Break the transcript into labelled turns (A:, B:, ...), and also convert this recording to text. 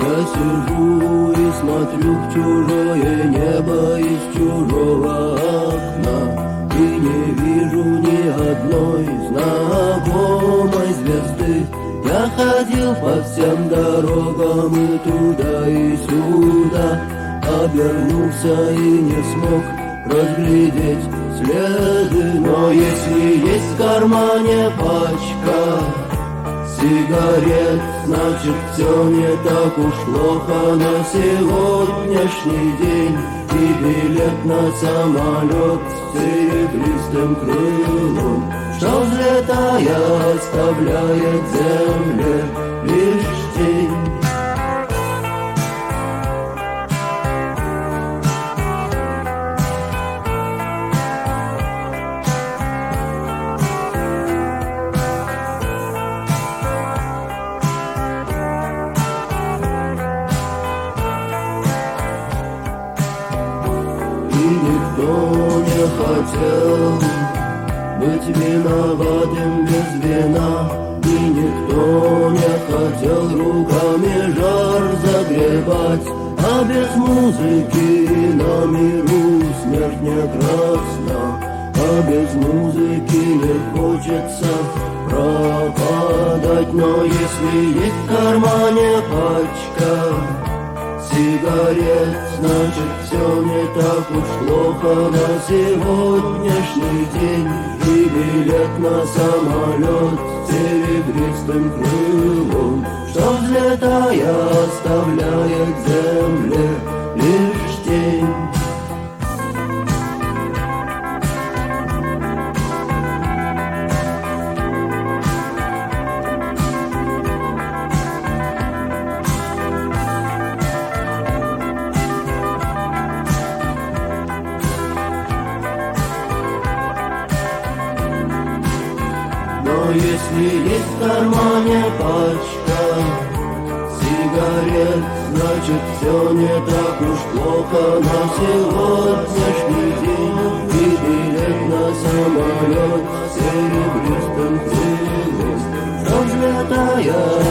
A: Я сижу и смотрю в чужое небо из чужого окна, и не вижу ни одной знакомой звезды. Я ходил по всем дорогам и туда, и сюда, обернулся и не смог разглядеть следы. Но если есть в кармане пачка сигарет, значит все не так уж плохо на сегодняшний день. И билет на самолет с серебристым крылом, что взлетая оставляет земле лишь тень. И никто не хотел быть виноватым без вина, и никто не хотел руками жар загребать. А без музыки на миру смерть не красна, а без музыки не хочется пропадать. Но если есть в кармане пачка сигарет, значит все не так уж плохо на сегодняшний день. И билет на самолет с серебристым крылом, что взлетая оставляет земле лишь тень. Но если есть в кармане пачка сигарет, значит все не так уж плохо на сегодняшний день. И билет на самолет с серебристым крылом, что взлетая